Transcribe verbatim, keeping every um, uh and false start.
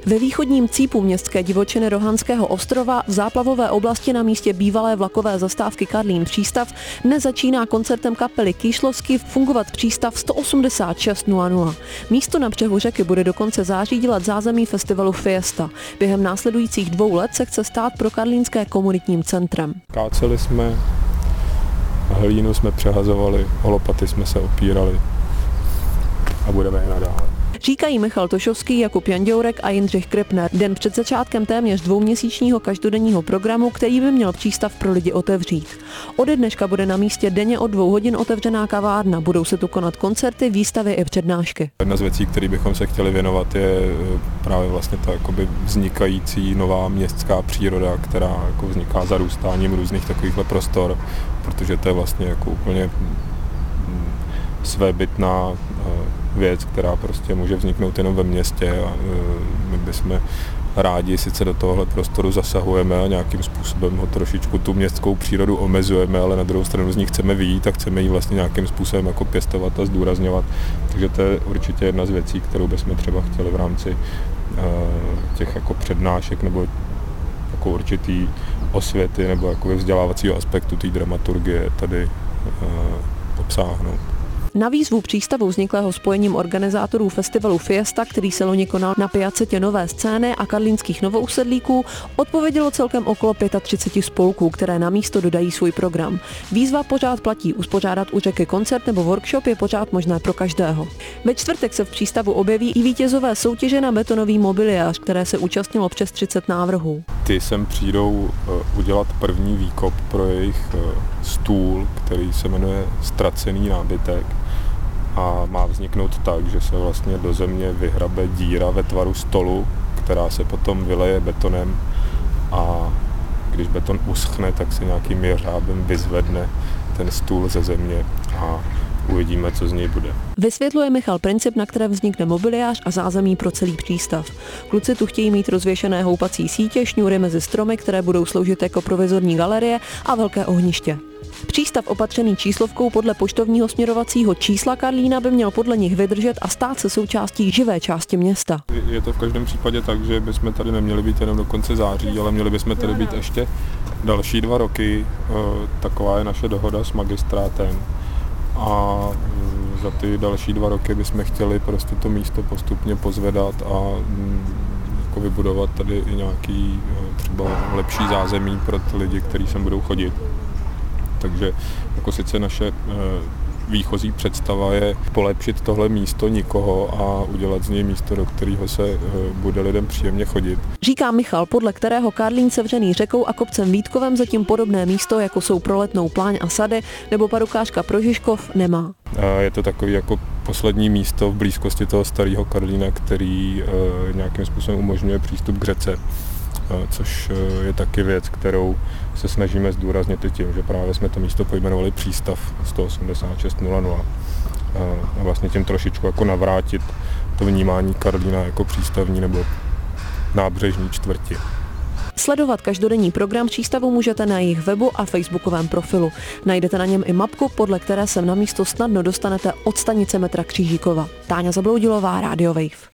Ve východním cípu městské divočiny Rohanského ostrova v záplavové oblasti na místě bývalé vlakové zastávky Karlín přístav dnes začíná koncertem kapely Kýšlovsky fungovat přístav sto osmdesát šest nula nula. Místo na břehu řeky bude do konce září dělat zázemí festivalu Fiesta. Během následujících dvou let se chce stát pro karlínské komunitním centrem. Káceli jsme, hlínu jsme přehazovali, o lopaty jsme se opírali a budeme i nadále. Říkají Michal Tošovský, Jakub Janděurek a Jindřich Kripner den před začátkem téměř dvouměsíčního každodenního programu, který by měl přístav pro lidi otevřít. Ode dneška bude na místě denně od dvou hodin otevřená kavárna, budou se tu konat koncerty, výstavy i přednášky. Jedna z věcí, které bychom se chtěli věnovat, je právě vlastně ta jakoby vznikající nová městská příroda, která jako vzniká zarůstáním různých takovýchhle prostor, protože to je vlastně jako úplně svébytná věc, která prostě může vzniknout jenom ve městě a my bychom rádi sice do tohohle prostoru zasahujeme a nějakým způsobem ho trošičku tu městskou přírodu omezujeme, ale na druhou stranu z ní chceme vyjít a chceme ji vlastně nějakým způsobem jako pěstovat a zdůrazňovat. Takže to je určitě jedna z věcí, kterou bychom třeba chtěli v rámci těch jako přednášek nebo jako určitý osvěty nebo jako vzdělávacího aspektu té dramaturgie tady obsáhnout. Na výzvu přístavu vzniklého spojením organizátorů festivalu Fiesta, který se loni konal na piacetě Nové scény a karlínských novousedlíků, odpovědělo celkem okolo třicet pět spolků, které na místo dodají svůj program. Výzva pořád platí, uspořádat u řeky koncert nebo workshop je pořád možné pro každého. Ve čtvrtek se v přístavu objeví i vítězové soutěže na betonový mobiliář, které se účastnilo přes třicet návrhů. Ty sem přijdou udělat první výkop pro jejich stůl, který se jmenuje Ztracený nábytek. A má vzniknout tak, že se vlastně do země vyhrabe díra ve tvaru stolu, která se potom vyleje betonem a když beton uschne, tak se nějakým jeřábem vyzvedne ten stůl ze země a uvidíme, co z něj bude. Vysvětluje Michal princip, na kterém vznikne mobiliář a zázemí pro celý přístav. Kluci tu chtějí mít rozvěšené houpací sítě, šňůry mezi stromy, které budou sloužit jako provizorní galerie a velké ohniště. Přístav opatřený číslovkou podle poštovního směrovacího čísla Karlína by měl podle nich vydržet a stát se součástí živé části města. Je to v každém případě tak, že bychom tady neměli být jenom do konce září, ale měli bychom tady být ještě další dva roky. Taková je naše dohoda s magistrátem. A za ty další dva roky bychom chtěli prostě to místo postupně pozvedat a jako vybudovat tady i nějaký třeba lepší zázemí pro ty lidi, kteří sem budou chodit. Takže jako sice naše výchozí představa je polepšit tohle místo nikoho a udělat z něj místo, do kterého se bude lidem příjemně chodit. Říká Michal, podle kterého Karlín sevřený řekou a kopcem Vítkovem zatím podobné místo, jako jsou Proletnou pláň a sady nebo Parukáška pro Žižkov, nemá. Je to takový jako poslední místo v blízkosti toho starého Karlína, který nějakým způsobem umožňuje přístup k řece. Což je taky věc, kterou se snažíme zdůraznit i tím, že právě jsme to místo pojmenovali přístav sto osmdesát šest nula nula a vlastně tím trošičku jako navrátit to vnímání Karlína jako přístavní nebo nábřežní čtvrti. Sledovat každodenní program přístavu můžete na jejich webu a facebookovém profilu. Najdete na něm i mapku, podle které se na místo snadno dostanete od stanice metra Křížíkova. Táňa Zabloudilová, Radio Wave.